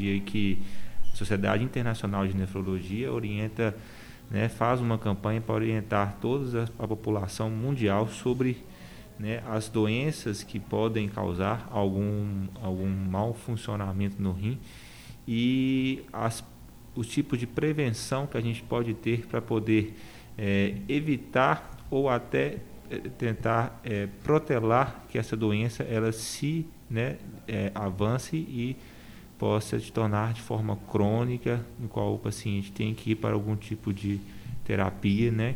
dia que a Sociedade Internacional de Nefrologia orienta, né, faz uma campanha para orientar toda a população mundial sobre, né, as doenças que podem causar algum mau funcionamento no rim e os tipos de prevenção que a gente pode ter para poder evitar ou até tentar protelar que essa doença ela se, né, avance e possa se tornar de forma crônica, no qual o paciente tem que ir para algum tipo de terapia, né,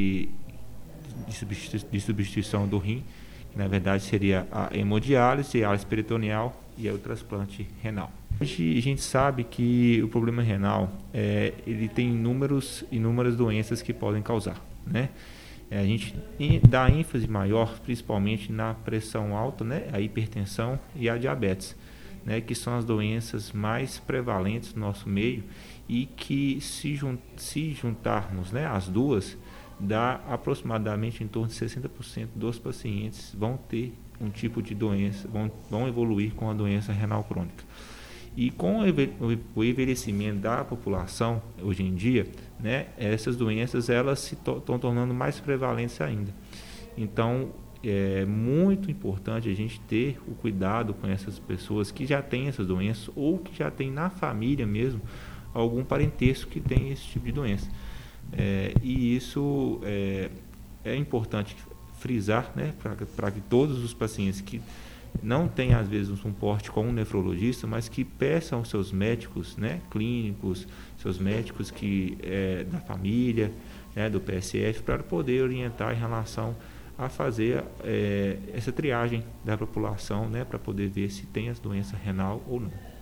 de substituição do rim, que na verdade seria a hemodiálise, a diálise peritoneal e o transplante renal. Hoje a gente sabe que o problema renal ele tem inúmeras doenças que podem causar, né? A gente dá ênfase maior principalmente na pressão alta, né, a hipertensão e a diabetes, né, que são as doenças mais prevalentes no nosso meio e que se juntarmos, né, as duas, dá aproximadamente em torno de 60% dos pacientes vão ter um tipo de doença, vão evoluir com a doença renal crônica. E com o envelhecimento da população hoje em dia, né, essas doenças elas se estão tornando mais prevalentes ainda. Então, é muito importante a gente ter o cuidado com essas pessoas que já têm essas doenças ou que já têm na família mesmo algum parentesco que tem esse tipo de doença. E isso é importante frisar, né, para que todos os pacientes que não têm às vezes um suporte com um nefrologista, mas que peçam aos seus médicos, né, clínicos, seus médicos da família, né, do PSF, para poder orientar em relação a fazer essa triagem da população, né, para poder ver se tem a doença renal ou não.